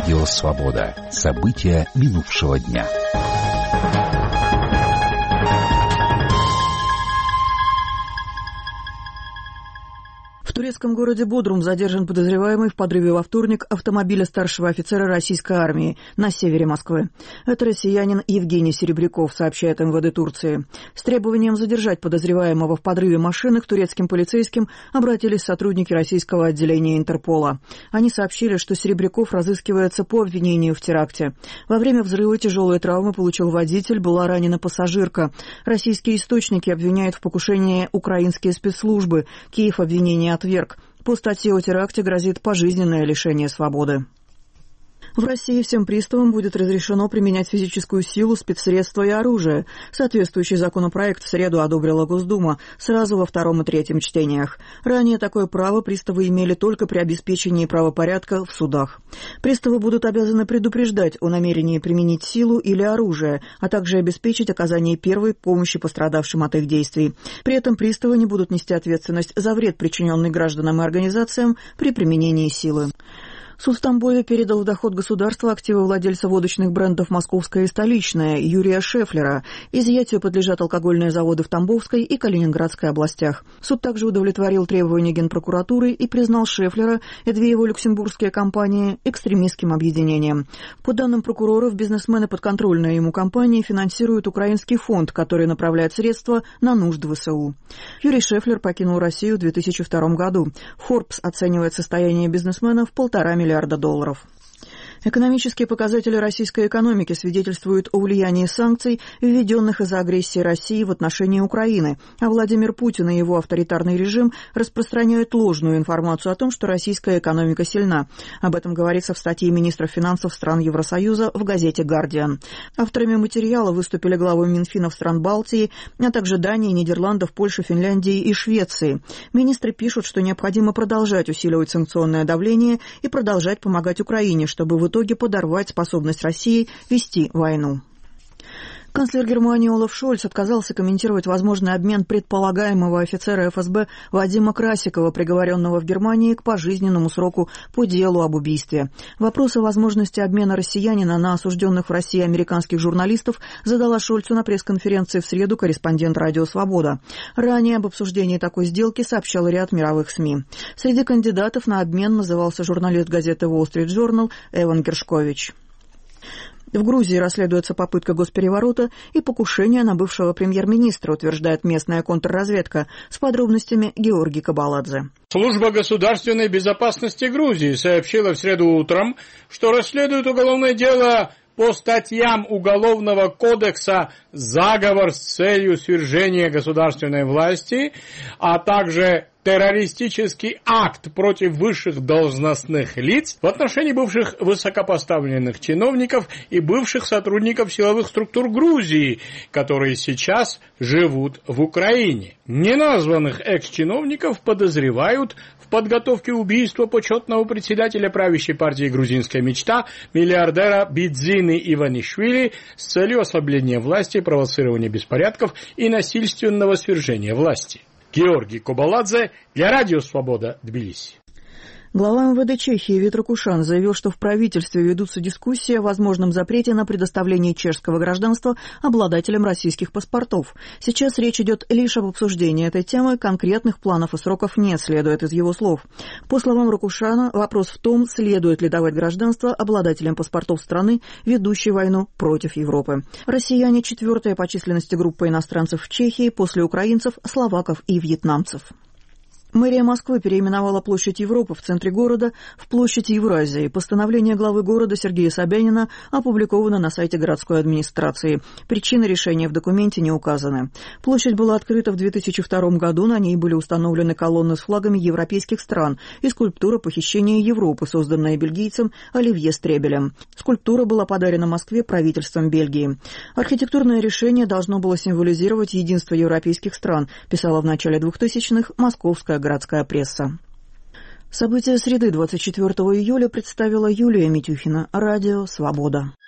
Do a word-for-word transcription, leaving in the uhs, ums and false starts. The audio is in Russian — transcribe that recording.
Радио «Свобода». События минувшего дня. В турецком городе Бодрум задержан подозреваемый в подрыве во вторник автомобиля старшего офицера российской армии на севере Москвы. Это россиянин Евгений Серебряков, сообщает эм вэ дэ Турции. С требованием задержать подозреваемого в подрыве машины к турецким полицейским обратились сотрудники российского отделения Интерпола. Они сообщили, что Серебряков разыскивается по обвинению в теракте. Во время взрыва тяжелые травмы получил водитель, была ранена пассажирка. Российские источники обвиняют в покушении украинские спецслужбы. Киев обвинение отверг. По статье о теракте грозит пожизненное лишение свободы. В России всем приставам будет разрешено применять физическую силу, спецсредства и оружие. Соответствующий законопроект в среду одобрила Госдума сразу во втором и третьем чтениях. Ранее такое право приставы имели только при обеспечении правопорядка в судах. Приставы будут обязаны предупреждать о намерении применить силу или оружие, а также обеспечить оказание первой помощи пострадавшим от их действий. При этом приставы не будут нести ответственность за вред, причиненный гражданам и организациям при применении силы. Суд в Тамбове передал в доход государства активы владельца водочных брендов «Московская» и «Столичная» Юрия Шефлера. Изъятию подлежат алкогольные заводы в Тамбовской и Калининградской областях. Суд также удовлетворил требования Генпрокуратуры и признал Шефлера и две его люксембургские компании экстремистским объединением. По данным прокуроров, бизнесмены подконтрольные ему компании финансируют украинский фонд, который направляет средства на нужды вэ эс у. Юрий Шефлер покинул Россию в две тысячи втором году. Forbes оценивает состояние бизнесмена в полтора миллиарда миллиарда долларов. Экономические показатели российской экономики свидетельствуют о влиянии санкций, введенных из-за агрессии России в отношении Украины, а Владимир Путин и его авторитарный режим распространяют ложную информацию о том, что российская экономика сильна. Об этом говорится в статье министров финансов стран Евросоюза в газете «Гардиан». Авторами материала выступили главы Минфинов стран Балтии, а также Дании, Нидерландов, Польши, Финляндии и Швеции. Министры пишут, что необходимо продолжать усиливать санкционное давление и продолжать помогать Украине, чтобы в В итоге подорвать способность России вести войну. Канцлер Германии Олаф Шольц отказался комментировать возможный обмен предполагаемого офицера эф эс бэ Вадима Красикова, приговоренного в Германии к пожизненному сроку по делу об убийстве. Вопрос о возможности обмена россиянина на осужденных в России американских журналистов задала Шольцу на пресс-конференции в среду корреспондент «Радио Свобода». Ранее об обсуждении такой сделки сообщал ряд мировых СМИ. Среди кандидатов на обмен назывался журналист газеты Wall Street Journal Эван Гершкович. В Грузии расследуется попытка госпереворота и покушение на бывшего премьер-министра, утверждает местная контрразведка. С подробностями Георгий Кабаладзе. Служба государственной безопасности Грузии сообщила в среду утром, что расследует уголовное дело по статьям Уголовного кодекса «Заговор с целью свержения государственной власти», а также террористический акт против высших должностных лиц в отношении бывших высокопоставленных чиновников и бывших сотрудников силовых структур Грузии, которые сейчас живут в Украине. Неназванных экс-чиновников подозревают в подготовке убийства почетного председателя правящей партии «Грузинская мечта» миллиардера Бидзины Иванишвили с целью ослабления власти, провоцирования беспорядков и насильственного свержения власти. Георгий Кабаладзе для Радио Свобода, Тбилиси. Глава эм вэ дэ Чехии Витра Кушан заявил, что в правительстве ведутся дискуссии о возможном запрете на предоставление чешского гражданства обладателям российских паспортов. Сейчас речь идет лишь об обсуждении этой темы, конкретных планов и сроков нет, следует из его слов. По словам Ракушана, вопрос в том, следует ли давать гражданство обладателям паспортов страны, ведущей войну против Европы. Россияне – четвертая по численности группа иностранцев в Чехии после украинцев, словаков и вьетнамцев. Мэрия Москвы переименовала площадь Европы в центре города в площадь Евразии. Постановление главы города Сергея Собянина опубликовано на сайте городской администрации. Причины решения в документе не указаны. Площадь была открыта в две тысячи втором году, на ней были установлены колонны с флагами европейских стран и скульптура похищения Европы, созданная бельгийцем Оливье Стребелем. Скульптура была подарена Москве правительством Бельгии. Архитектурное решение должно было символизировать единство европейских стран, писала в начале двухтысячных московская городская пресса. События среды двадцать четвёртого июля представила Юлия Митюхина. Радио «Свобода».